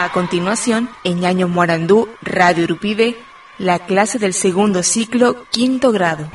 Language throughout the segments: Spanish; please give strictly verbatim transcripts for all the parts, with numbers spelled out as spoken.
A continuación, en Ñaño Morandú, Radio Urupibe, la clase del segundo ciclo, quinto grado.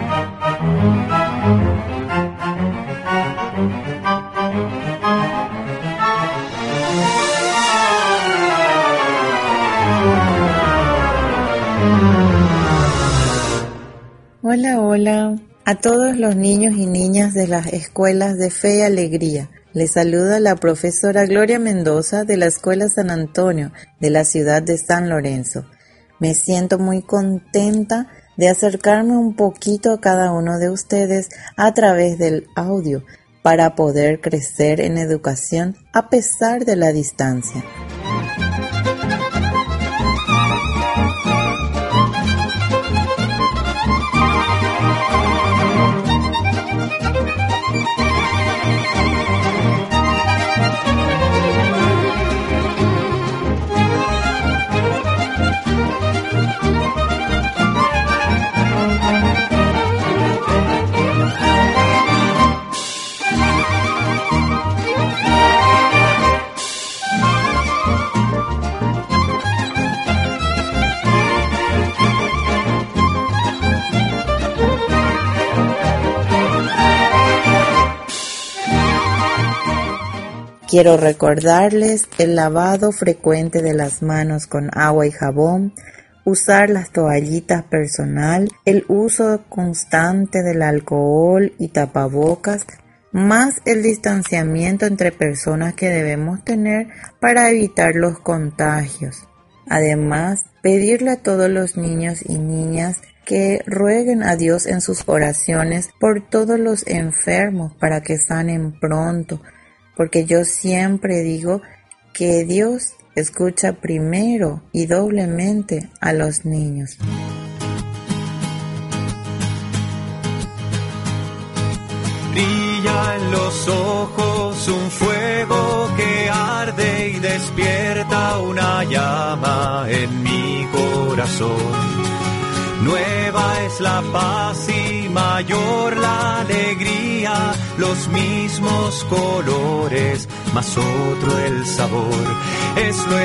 Hola, hola a todos los niños y niñas de las escuelas de Fe y Alegría. Les saluda la profesora Gloria Mendoza de la Escuela San Antonio de la ciudad de San Lorenzo. Me siento muy contenta de acercarme un poquito a cada uno de ustedes a través del audio para poder crecer en educación a pesar de la distancia. Quiero recordarles el lavado frecuente de las manos con agua y jabón, usar las toallitas personal, el uso constante del alcohol y tapabocas, más el distanciamiento entre personas que debemos tener para evitar los contagios. Además, pedirle a todos los niños y niñas que rueguen a Dios en sus oraciones por todos los enfermos para que sanen pronto, porque yo siempre digo que Dios escucha primero y doblemente a los niños. Brilla en los ojos un fuego que arde y despierta una llama en mi corazón. Nueva es la paz y mayor la alegría, los mismos colores, más otro el sabor. Es lo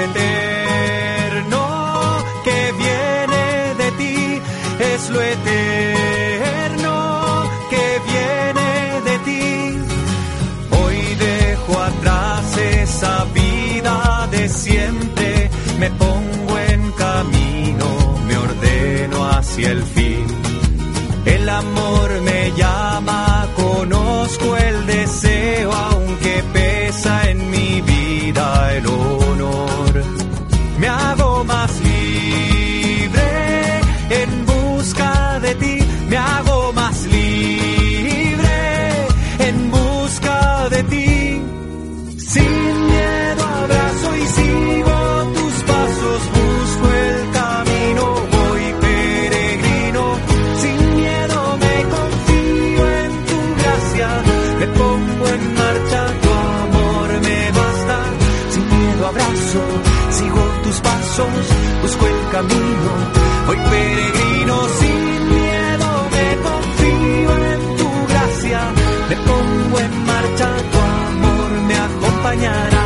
eterno que viene de ti, es lo eterno que viene de ti. Hoy dejo atrás esa vida de siempre, me pongo en camino, me ordeno hacia el fin. El amor me llama, conozco el deseo, aunque pesa en mi vida el honor. Me hago más libre en busca de ti, me hago más libre en busca de ti. Sin miedo abrazo y sigo tus pasos, busco el camino, voy peregrino. Sin miedo me confío en tu gracia, me pongo en marcha, tu amor me basta. Sin miedo abrazo, sigo tus pasos, busco el camino, voy peregrino. Sin miedo me confío en tu gracia, me pongo en marcha, tu amor me acompañará.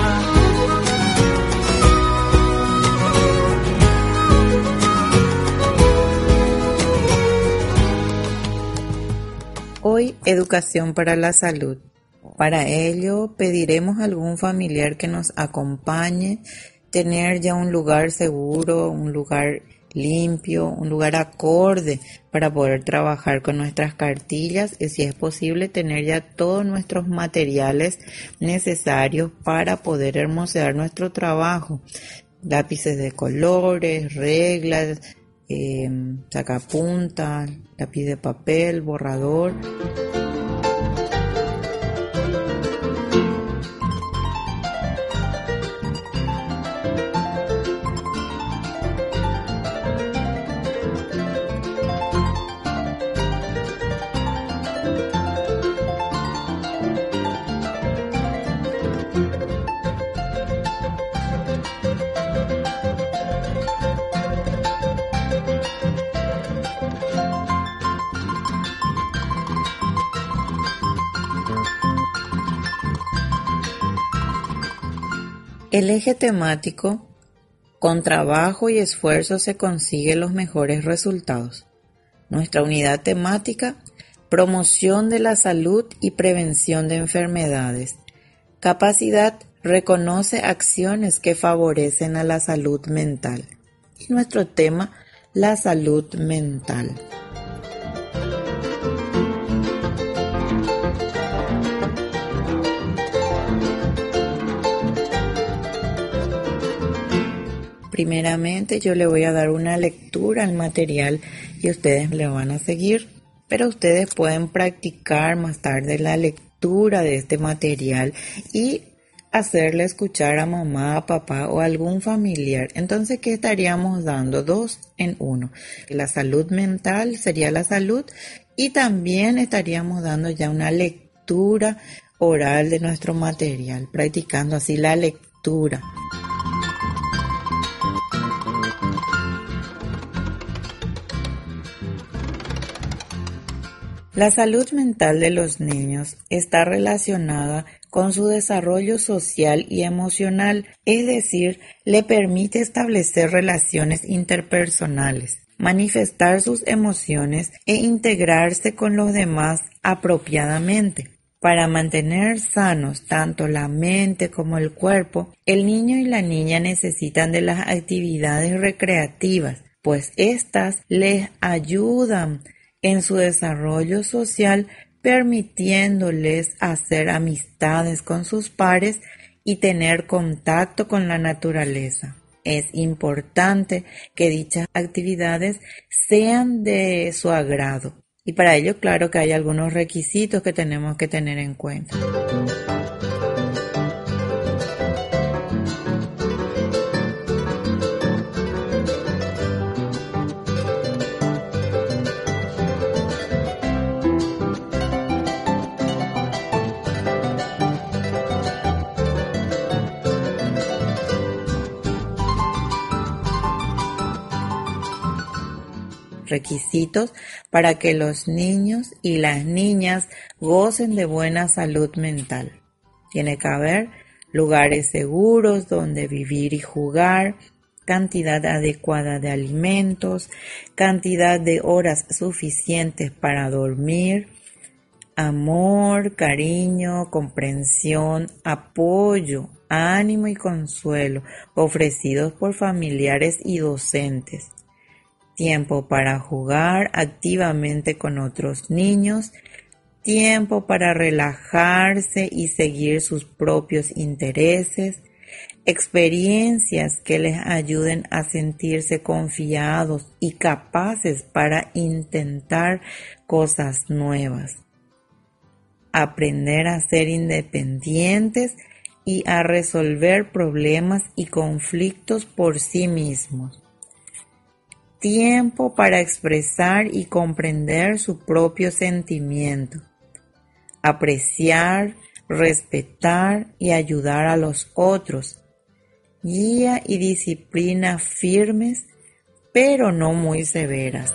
Hoy, educación para la salud. Para ello, pediremos a algún familiar que nos acompañe, tener ya un lugar seguro, un lugar limpio, un lugar acorde para poder trabajar con nuestras cartillas y, si es posible, tener ya todos nuestros materiales necesarios para poder hermosear nuestro trabajo. Lápices de colores, reglas, eh, sacapuntas, lápiz de papel, borrador. El eje temático Con trabajo y esfuerzo se consiguen los mejores resultados. Nuestra unidad temática: promoción de la salud y prevención de enfermedades. Capacidad: reconoce acciones que favorecen a la salud mental. Y nuestro tema: la salud mental. Primeramente yo le voy a dar una lectura al material y ustedes le van a seguir, pero ustedes pueden practicar más tarde la lectura de este material y hacerle escuchar a mamá, papá o algún familiar. Entonces, ¿qué estaríamos dando? Dos en uno. La salud mental sería la salud y también estaríamos dando ya una lectura oral de nuestro material, practicando así la lectura. La salud mental de los niños está relacionada con su desarrollo social y emocional, es decir, le permite establecer relaciones interpersonales, manifestar sus emociones e integrarse con los demás apropiadamente. Para mantener sanos tanto la mente como el cuerpo, el niño y la niña necesitan de las actividades recreativas, pues éstas les ayudan en su desarrollo social, permitiéndoles hacer amistades con sus pares y tener contacto con la naturaleza. Es importante que dichas actividades sean de su agrado y para ello, claro que hay algunos requisitos que tenemos que tener en cuenta. Requisitos para que los niños y las niñas gocen de buena salud mental. Tiene que haber lugares seguros donde vivir y jugar, cantidad adecuada de alimentos, cantidad de horas suficientes para dormir, amor, cariño, comprensión, apoyo, ánimo y consuelo ofrecidos por familiares y docentes. Tiempo para jugar activamente con otros niños, tiempo para relajarse y seguir sus propios intereses, experiencias que les ayuden a sentirse confiados y capaces para intentar cosas nuevas, aprender a ser independientes y a resolver problemas y conflictos por sí mismos. Tiempo para expresar y comprender su propio sentimiento, apreciar, respetar y ayudar a los otros, guía y disciplina firmes, pero no muy severas.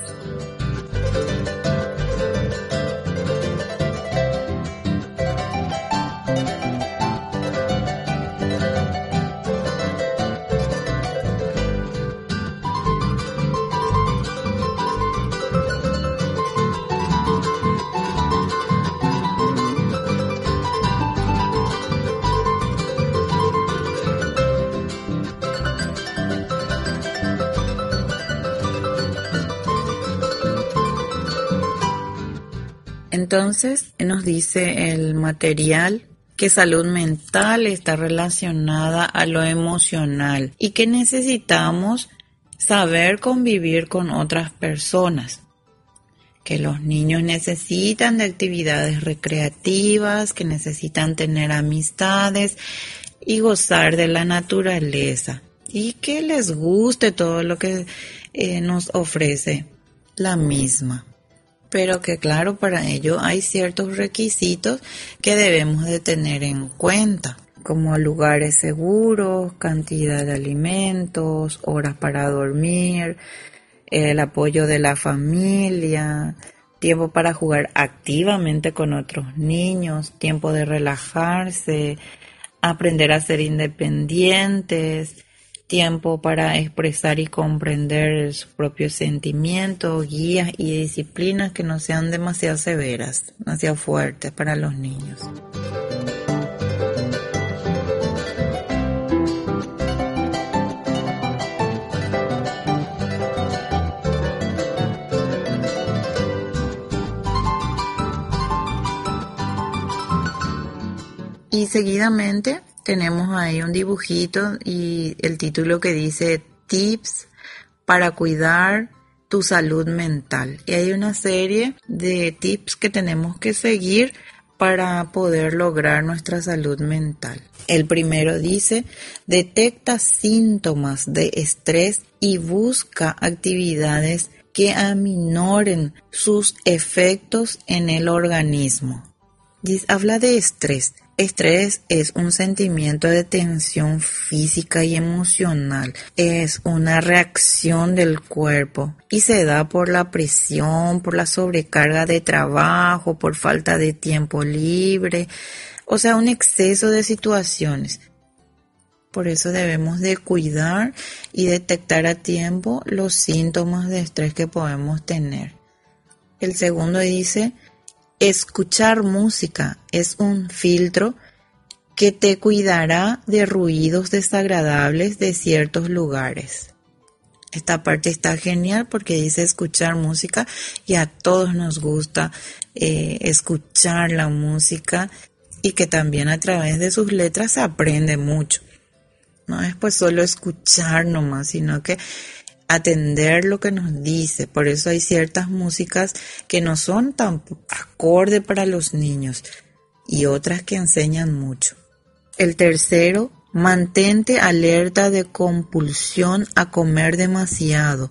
Entonces nos dice el material que salud mental está relacionada a lo emocional y que necesitamos saber convivir con otras personas, que los niños necesitan de actividades recreativas, que necesitan tener amistades y gozar de la naturaleza y que les guste todo lo que eh, nos ofrece la misma. Pero que claro, para ello hay ciertos requisitos que debemos de tener en cuenta, como lugares seguros, cantidad de alimentos, horas para dormir, el apoyo de la familia, tiempo para jugar activamente con otros niños, tiempo de relajarse, aprender a ser independientes tiempo para expresar y comprender sus propios sentimientos, guías y disciplinas que no sean demasiado severas, demasiado fuertes para los niños. Y seguidamente tenemos ahí un dibujito y el título que dice Tips para cuidar tu salud mental. Y hay una serie de tips que tenemos que seguir para poder lograr nuestra salud mental. El primero dice, detecta síntomas de estrés y busca actividades que aminoren sus efectos en el organismo. Dice, habla de estrés. Estrés es un sentimiento de tensión física y emocional. Es una reacción del cuerpo y se da por la presión, por la sobrecarga de trabajo, por falta de tiempo libre, o sea, un exceso de situaciones. Por eso debemos de cuidar y detectar a tiempo los síntomas de estrés que podemos tener. El segundo dice, escuchar música es un filtro que te cuidará de ruidos desagradables de ciertos lugares. Esta parte está genial porque dice escuchar música y a todos nos gusta eh, escuchar la música y que también a través de sus letras se aprende mucho. No es pues solo escuchar nomás, sino que atender lo que nos dice. Por eso hay ciertas músicas que no son tan acorde para los niños y otras que enseñan mucho. El tercero, mantente alerta de compulsión a comer demasiado,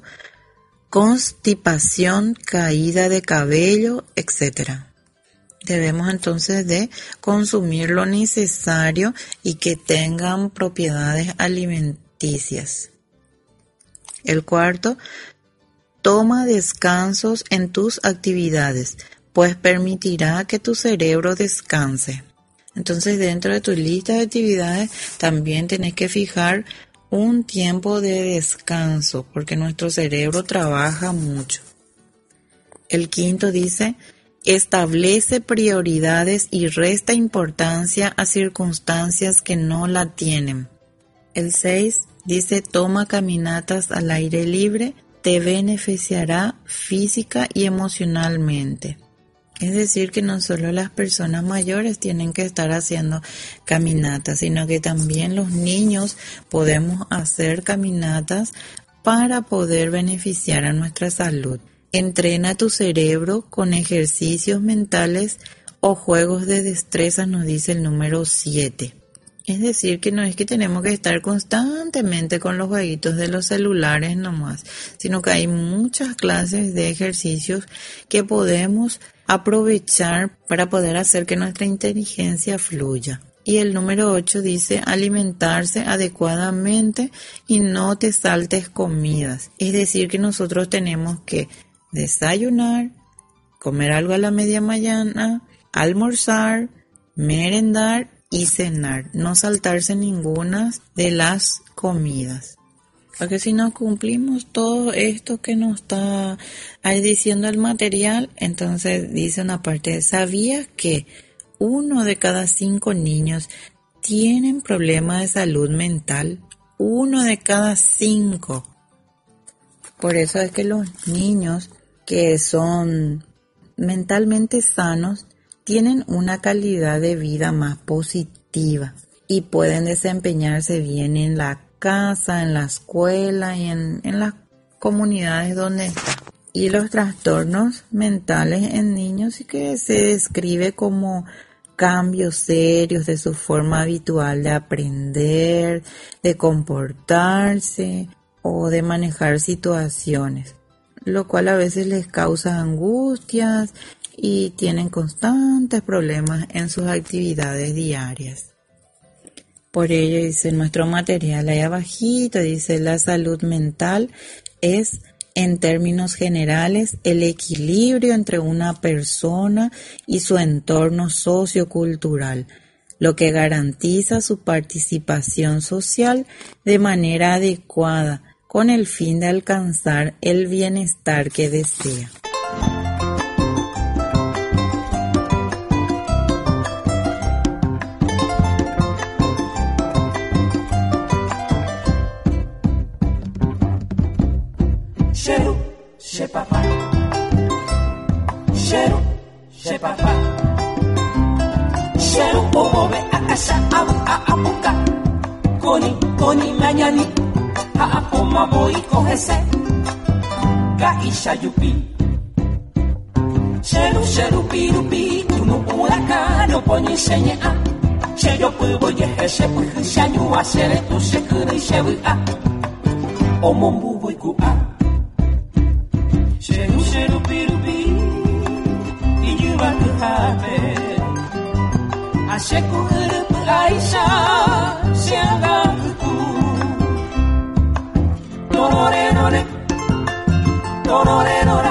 constipación, caída de cabello, etcétera. Debemos entonces de consumir lo necesario y que tengan propiedades alimenticias. El cuarto, toma descansos en tus actividades, pues permitirá que tu cerebro descanse. Entonces, dentro de tu lista de actividades también tenés que fijar un tiempo de descanso, porque nuestro cerebro trabaja mucho. El quinto dice, establece prioridades y resta importancia a circunstancias que no la tienen. El seis dice, toma caminatas al aire libre, te beneficiará física y emocionalmente. Es decir, que no solo las personas mayores tienen que estar haciendo caminatas, sino que también los niños podemos hacer caminatas para poder beneficiar a nuestra salud. Entrena tu cerebro con ejercicios mentales o juegos de destreza, nos dice el número siete. Es decir, que no es que tenemos que estar constantemente con los jueguitos de los celulares nomás, sino que hay muchas clases de ejercicios que podemos aprovechar para poder hacer que nuestra inteligencia fluya. Y el número ocho dice alimentarse adecuadamente y no te saltes comidas. Es decir, que nosotros tenemos que desayunar, comer algo a la media mañana, almorzar, merendar y cenar, no saltarse ninguna de las comidas. Porque si no cumplimos todo esto que nos está ahí diciendo el material, entonces dice una parte, ¿sabías que uno de cada cinco niños tienen problemas de salud mental? Uno de cada cinco. Por eso es que los niños que son mentalmente sanos tienen una calidad de vida más positiva y pueden desempeñarse bien en la casa, en la escuela y en, en las comunidades donde están. Y los trastornos mentales en niños sí que se describe como cambios serios de su forma habitual de aprender, de comportarse o de manejar situaciones, lo cual a veces les causa angustias y tienen constantes problemas en sus actividades diarias. Por ello, dice nuestro material ahí abajito, dice la salud mental es, en términos generales, el equilibrio entre una persona y su entorno sociocultural, lo que garantiza su participación social de manera adecuada con el fin de alcanzar el bienestar que desea. Cheiro, che papá. Cheiro, che papá. Cheiro, povo ve a casa a a a boca. Coni, coni mañani. A a poma voy cogese. Caisha yupi. Cheiro, cheiro pirupi. Tu no huracano poni seña. Cheiro puevo yehese puhi shanyu a sere tu se kuri shewi a. O mombu voy ku a. Cheiro, cheiro, pirupi, e you are the happy. A checo urupu aisha, se agaku. Dorore, dore, dorore, dora.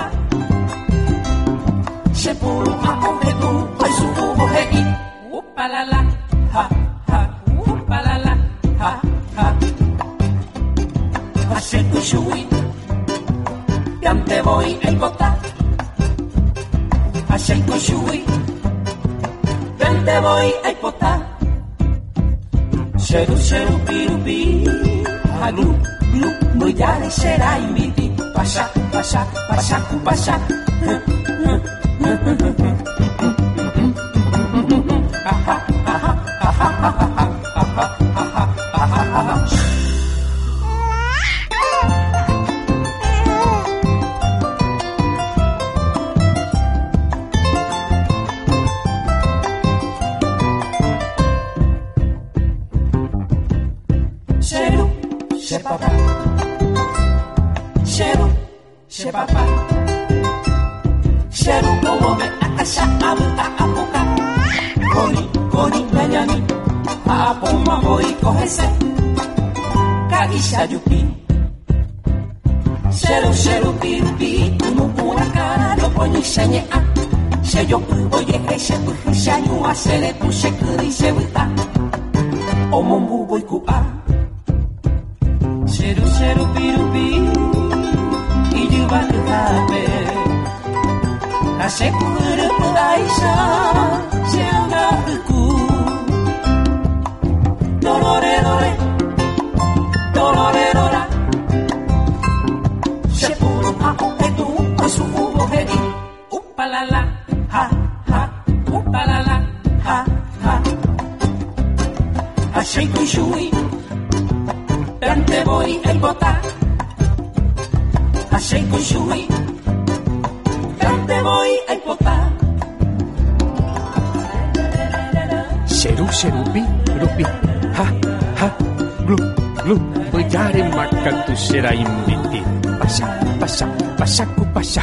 Chepuru a ometu, oi suku hei. Upa la la, ha, ha, upa la la, ha, ha. A checo shui. Te voy a botar a Sheiko Shui, te voy a botar. Cheiro, cheiro, pirupi, a glu, glu, mulher será imiti, pasha, pasha, pasha, pasha. Cheiro, che papá. Cheiro, como me acasa a a boca. Coni, coni, mañani. A poma voy cogese. Caguisha yupi. Cheiro, cheiro, pirupi. Uno pura cara, no poni seña. Cheyo, oye, ese puja, no hace tu se kuri se vuelta. O mombu voy ku a. Cheiro, cheiro, pirupi. E you are the happy. A checo urupu aisha, se agaku. Dorore, dore, dorore, dora. Chepuru a ometu, oi suku hei. Upa la la, ha, ha, upa la la, ha, ha. A checo shui. Te voy a botar a Sheiko Shui, te voy a botar. Cheru, cherupi, rupi, ha, ha, glu, glu, voyare makan tu será inviti. Pasha, pasha, pasha, ku pasha.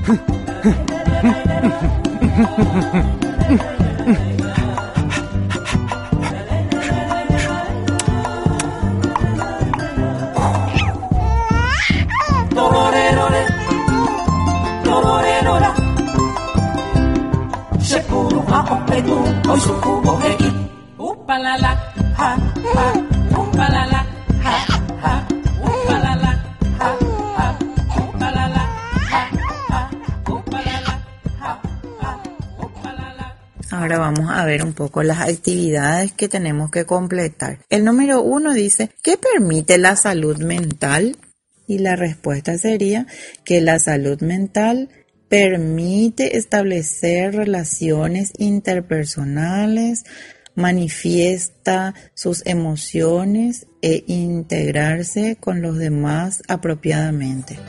Hoy suku hei. Upa la la, ha, ha, upa la la, ha, ha, upa la la, ha, ha, upa la la, ha, ha, upa la la, ha, ha, upa la la. Ahora vamos a ver un poco las actividades que tenemos que completar. El número uno dice, ¿qué permite la salud mental? Y la respuesta sería que la salud mental permite establecer relaciones interpersonales, manifiesta sus emociones e integrarse con los demás apropiadamente.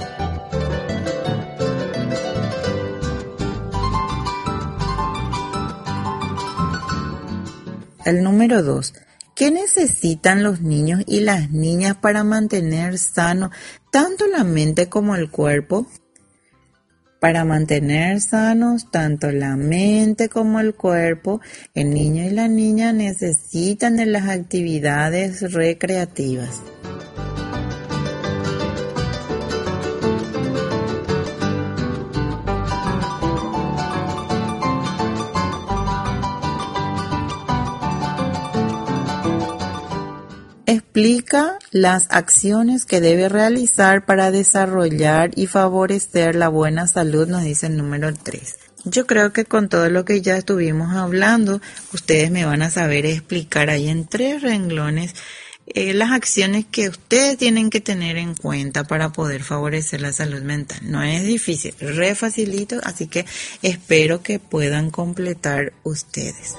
El número dos. ¿Qué necesitan los niños y las niñas para mantener sano tanto la mente como el cuerpo? Para mantener sanos tanto la mente como el cuerpo, el niño y la niña necesitan de las actividades recreativas. explica las acciones que debe realizar para desarrollar y favorecer la buena salud, nos dice el número tres. Yo creo que con todo lo que ya estuvimos hablando, ustedes me van a saber explicar ahí en tres renglones eh, las acciones que ustedes tienen que tener en cuenta para poder favorecer la salud mental. No es difícil, re facilito, así que espero que puedan completar ustedes.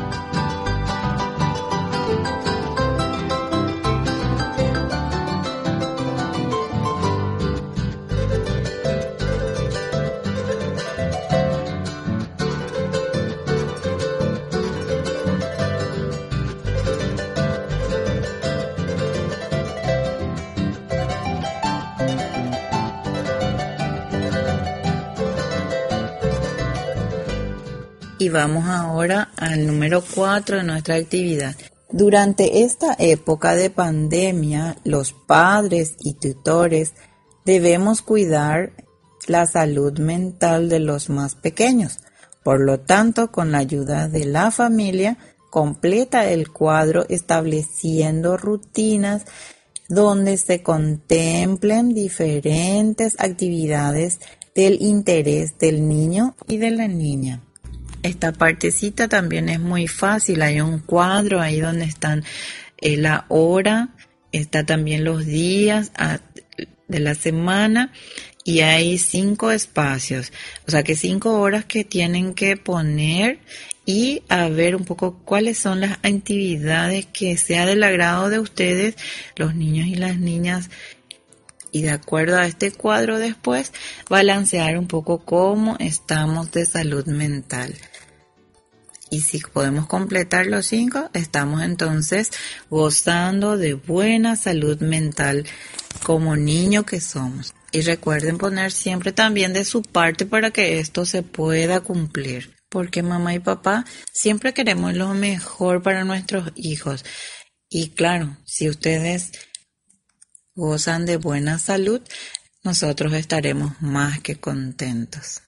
Y vamos ahora al número cuatro de nuestra actividad. Durante esta época de pandemia, los padres y tutores debemos cuidar la salud mental de los más pequeños. Por lo tanto, con la ayuda de la familia, completa el cuadro estableciendo rutinas donde se contemplen diferentes actividades del interés del niño y de la niña. Esta partecita también es muy fácil, hay un cuadro ahí donde están eh, la hora, está también los días a, de la semana y hay cinco espacios, o sea que cinco horas que tienen que poner y a ver un poco cuáles son las actividades que sea del agrado de ustedes, los niños y las niñas. Y de acuerdo a este cuadro después, balancear un poco cómo estamos de salud mental. Y si podemos completar los cinco, estamos entonces gozando de buena salud mental como niño que somos. Y recuerden poner siempre también de su parte para que esto se pueda cumplir. Porque mamá y papá siempre queremos lo mejor para nuestros hijos. Y claro, si ustedes gozan de buena salud, nosotros estaremos más que contentos.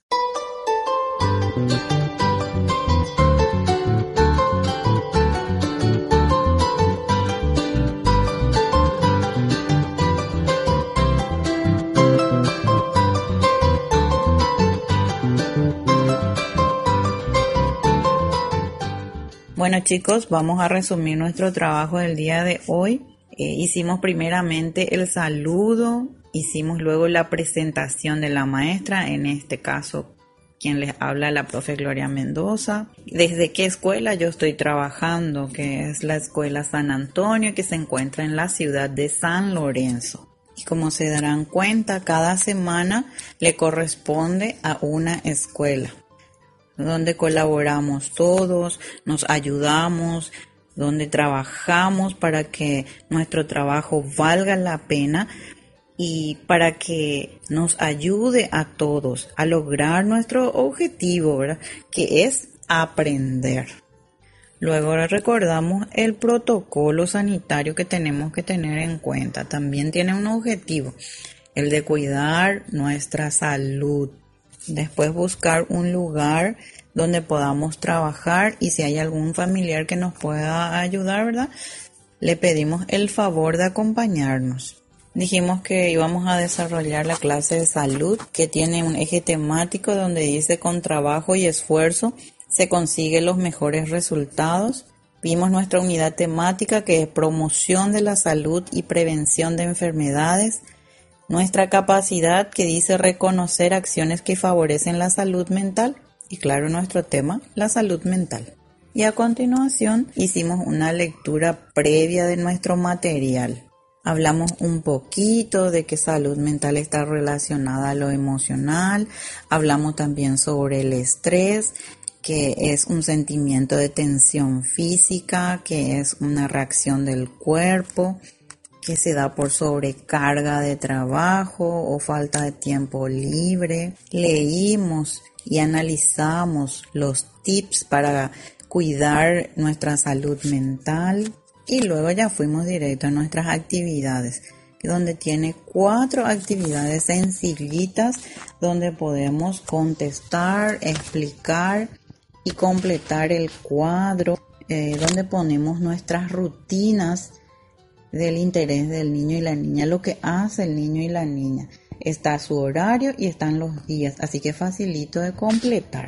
Bueno chicos, vamos a resumir nuestro trabajo del día de hoy. Eh, hicimos primeramente el saludo, hicimos luego la presentación de la maestra, en este caso quien les habla la profe Gloria Mendoza. ¿Desde qué escuela yo estoy trabajando? Que es la escuela San Antonio, que se encuentra en la ciudad de San Lorenzo. Y como se darán cuenta, cada semana le corresponde a una escuela, donde colaboramos todos, nos ayudamos, donde trabajamos para que nuestro trabajo valga la pena y para que nos ayude a todos a lograr nuestro objetivo, ¿verdad? Que es aprender. Luego recordamos el protocolo sanitario que tenemos que tener en cuenta. También tiene un objetivo, el de cuidar nuestra salud. Después buscar un lugar donde podamos trabajar y si hay algún familiar que nos pueda ayudar, ¿verdad? Le pedimos el favor de acompañarnos. Dijimos que íbamos a desarrollar la clase de salud, que tiene un eje temático donde dice con trabajo y esfuerzo se consiguen los mejores resultados. Vimos nuestra unidad temática que es promoción de la salud y prevención de enfermedades. Nuestra capacidad que dice reconocer acciones que favorecen la salud mental. Y claro, nuestro tema, la salud mental. Y a continuación hicimos una lectura previa de nuestro material. Hablamos un poquito de que salud mental está relacionada a lo emocional. Hablamos también sobre el estrés, que es un sentimiento de tensión física, que es una reacción del cuerpo, que se da por sobrecarga de trabajo o falta de tiempo libre. Leímos y analizamos los tips para cuidar nuestra salud mental y luego ya fuimos directo a nuestras actividades, donde tiene cuatro actividades sencillitas donde podemos contestar, explicar y completar el cuadro, eh, donde ponemos nuestras rutinas del interés del niño y la niña, lo que hace el niño y la niña. Está su horario y están los días, así que facilito de completar.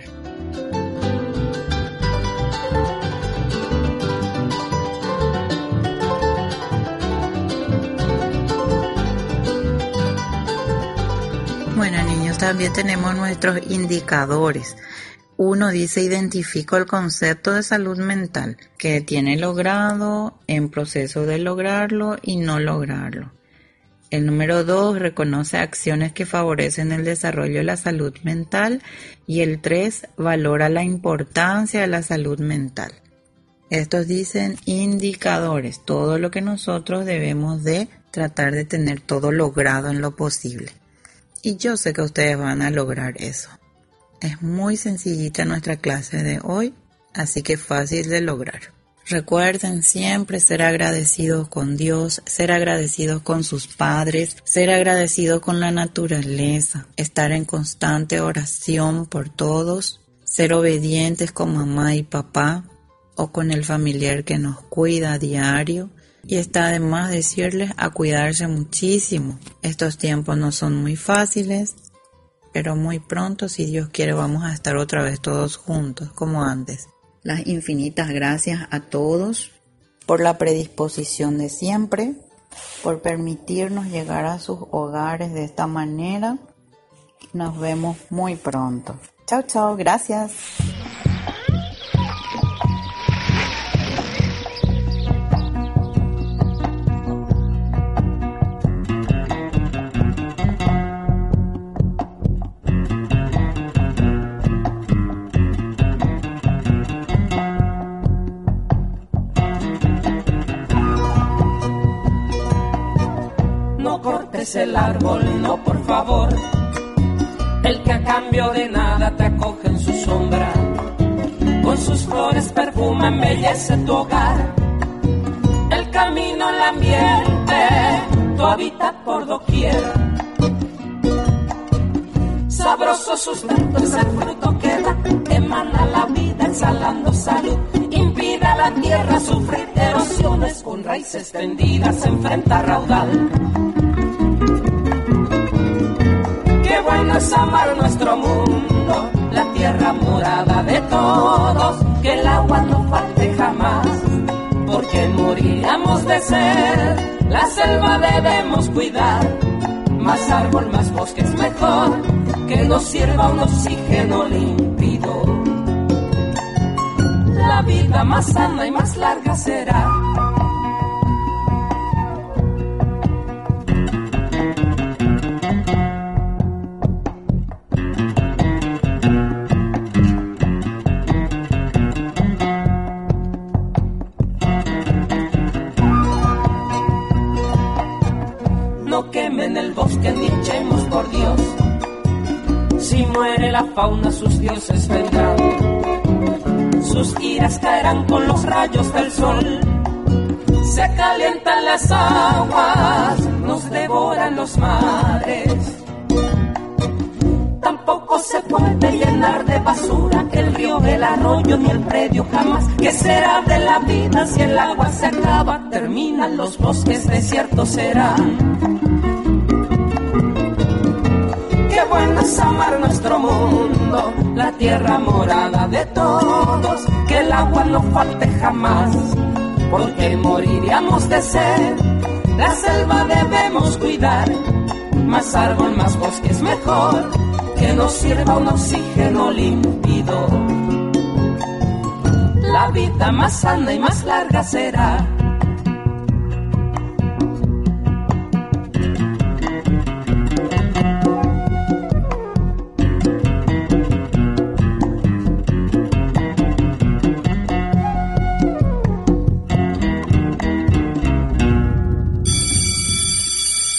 Bueno, niños, también tenemos nuestros indicadores. Uno dice: identifico el concepto de salud mental, que tiene logrado, en proceso de lograrlo y no lograrlo. El número dos, reconoce acciones que favorecen el desarrollo de la salud mental. Y el tres, valora la importancia de la salud mental. Estos dicen indicadores, todo lo que nosotros debemos de tratar de tener todo logrado en lo posible. Y yo sé que ustedes van a lograr eso. Es muy sencillita nuestra clase de hoy, así que fácil de lograr. Recuerden siempre ser agradecidos con Dios, ser agradecidos con sus padres, ser agradecidos con la naturaleza, estar en constante oración por todos, ser obedientes con mamá y papá o con el familiar que nos cuida a diario. Y está además decirles a cuidarse muchísimo. Estos tiempos no son muy fáciles, pero muy pronto, si Dios quiere, vamos a estar otra vez todos juntos como antes. Las infinitas gracias a todos por la predisposición de siempre, por permitirnos llegar a sus hogares de esta manera. Nos vemos muy pronto. Chao, chao, gracias. El árbol, no, por favor, el que a cambio de nada te acoge en su sombra, con sus flores perfuma, embellece tu hogar, el camino, el ambiente, tu hábitat por doquier. Sabroso sustento es el fruto que da, emana la vida exhalando salud, impide a la tierra sufrir erosiones, con raíces tendidas enfrenta raudal. Qué bueno es amar nuestro mundo, la tierra morada de todos, que el agua no falte jamás, porque moriríamos de sed, la selva debemos cuidar, más árbol, más bosque es mejor, que nos sirva un oxígeno límpido. La vida más sana y más larga será. La fauna, sus dioses vendrán, sus iras caerán con los rayos del sol, se calientan las aguas, nos devoran los mares, tampoco se puede llenar de basura el río, el arroyo ni el predio jamás. ¿Qué será de la vida si el agua se acaba? Terminan los bosques, desiertos serán. Qué bueno es amar nuestro mundo, la tierra morada de todos, que el agua no falte jamás, porque moriríamos de sed, la selva debemos cuidar, más árbol, más bosque es mejor, que nos sirva un oxígeno límpido. La vida más sana y más larga será.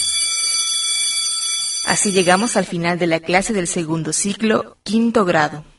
Así llegamos al final de la clase del segundo ciclo, quinto grado.